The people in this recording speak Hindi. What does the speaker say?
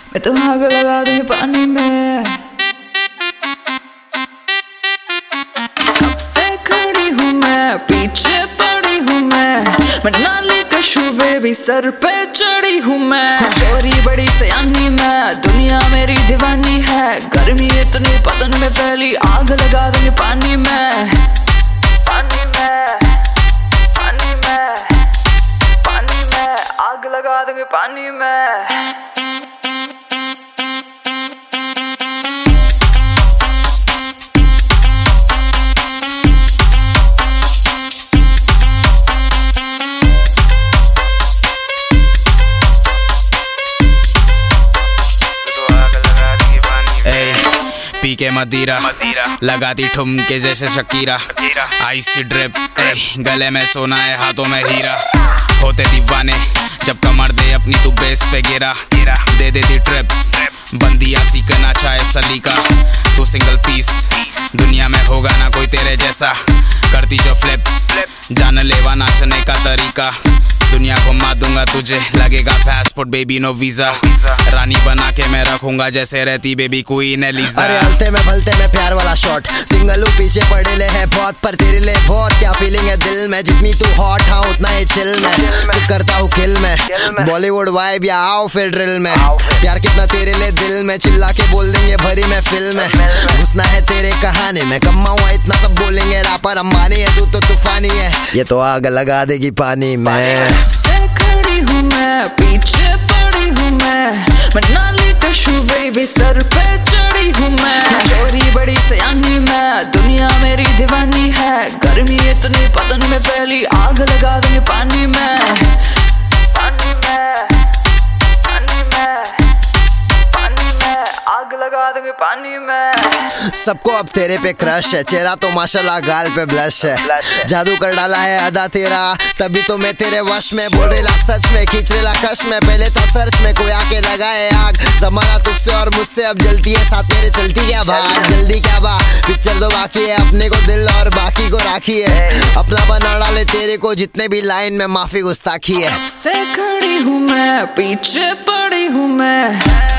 मैं तो आग लगा दूंगी पानी में। कब से खड़ी हूँ मैं, पीछे पड़ी हूँ मैं नाली का शुबे भी सर पे चढ़ी हूँ मैं। चोरी बड़ी सयानी मैं, दुनिया मेरी दीवानी है। गर्मी इतनी पतन में फैली, आग लगा दूंगी पानी में। पानी में, पानी में, पानी में, आग लगा दूंगी पानी में। पी के मदिरा लगाती ठुमके जैसे शकीरा। आइस ड्रिप गले में सोना है, हाथों में हीरा। होते दीवाने जब कमर दे अपनी तू बेस पे गिरा। दे देती ट्रिप बंदिया सीखना चाहे सलीका। तू सिंगल पीस, दुनिया में होगा ना कोई तेरे जैसा। करती जो फ्लिप जान लेवा नाचने का तरीका। दुनिया घुमा दूंगा तुझे, लगेगा पासपोर्ट बेबी नो वीजा। रानी बना के मैं रखूंगा जैसे रहती बेबी क्वीन एलिजा। अरे हलते में भलते में प्यार वाला शॉट, सिंगल हूँ पीछे पड़े ले है बहुत, पर तेरे लिए बहुत क्या फीलिंग है दिल में। जितनी तू हॉट हाँ उतना ही चिल में, तू करता हूँ किल में। बॉलीवुड वाइब या आओ फिर ड्रिल में। प्यार कितना तेरे लिए दिल में, चिल्ला के बोल देंगे भरी में फिल्म में। घुसना है तेरे कहानी में, कमाऊंगा इतना सब बोलेंगे रापर अंबानी है। तू तो तूफानी है, ये तो आग लगा देगी पानी में। से खड़ी हूँ मैं, पीछे पड़ी हूँ मैं नाली का शुबे भी सर पे चढ़ी हूँ मैं। चोरी बड़ी सयानी मैं, दुनिया मेरी दीवानी है। गर्मी इतनी पतन में फैली, आग लगा दूंगी पानी में। पानी में, पानी में, पानी में, आग लगा दूंगी पानी में। सबको अब तेरे पे क्रश है, चेहरा तो माशाल्लाह गाल पे ब्लश है। जादू कर डाला है अदा तेरा, तभी तो मैं तेरे वश में। बोल रेला सच में, खींच रेला कश में। पहले था सर्च में, कोई आके लगाए आग। जमाना तुझसे और मुझसे अब जलती है, साथ मेरे चलती क्या भाग। जल्दी क्या बा, पिक्चर तो बाकी है। अपने को दिल और बाकी को राखी है। अपना बना डाले तेरे को, जितने भी लाइन में माफी गुस्ताखी है। से खड़ी हूँ मैं, पीछे पड़ी हूँ मैं